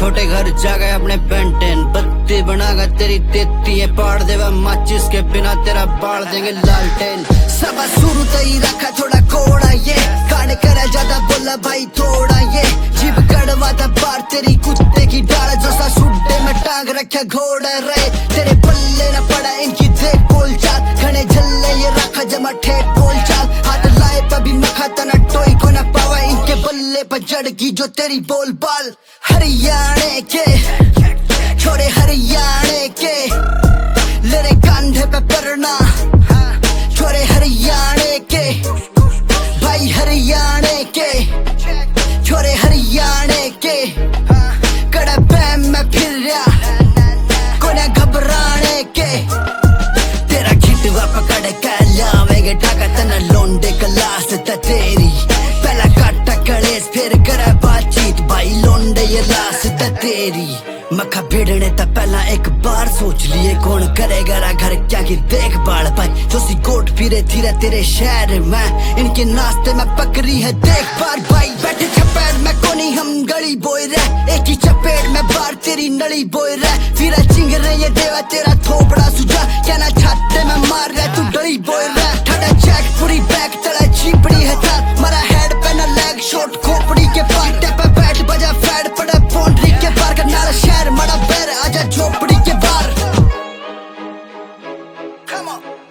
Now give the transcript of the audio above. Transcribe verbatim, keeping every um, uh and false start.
छोटे घर जा गए अपने पेंटेन, बत्ती बनागा तेरी तेती है, पाड़ देवा माचिस के बिना तेरा बाढ़ देंगे लालटेन। सबा शुरू तो ही रखा थोड़ा कोड़ा ये, कांड करे ज्यादा बोला भाई थोड़ा ये, जीभ कड़वा था बार तेरी कुत्ते की डाल, जो सा सुड्डे में टांग रखे घोड़ा रहे, तेरे पल्ले न पड़ा इनकी देख बोल चाल, घने झल्ले ये रखा जमा ठेठ बोल चाल, हाथ लाए पभी मखा तना टोई को न पावा, इनके बल्ले पर जड़गी जो तेरी बोल बाल। हरियाणे के छोरे हरियाणे के, लेरे कंधे पे परना, छोरे हरियाणे के भाई हरियाणे के, छोरे हरियाणे के, कड़ा बैम में फिर रहा कोने घबराने के, तेरा खिटवा पकड़ के लावेगे ढाका तना लोंडे क्लास ता तेरी, पहला काटा कलेस फिर करे बातचीत भाई लोंडे ये लाश ता तेरी, मक्खा भिड़ने ता पहला एक बार सोच लिए कौन करेगा रा घर क्या की देखभाल भाई, जो सी कोट फिरे धीरे तेरे शहर में, इनके नाश्ते में पकड़ी है देख बार भाई, बैठे चपेट में कोनी हम गली बोय रहे, एक ही चपेट में बार तेरी नली बोय रहे, फिर चिंग रहे ये देवा तेरा थोपड़ा सुझा, क्या ना छाते में मार रहे तू डली बोय रहे, ठड़ा चेक पूरी बैग तला चीपड़ी है तार, मरा हेड पे ना लेग शॉट खोपड़ी के पार, टेपे बैठ बजा फैड पड़े बाउंड्री के पार, करना शहर मड़ा पैर आजा झोपड़ी के बाहर। Come on.